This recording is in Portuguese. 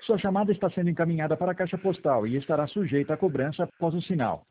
Sua chamada está sendo encaminhada para a caixa postal e estará sujeita a cobrança após o sinal.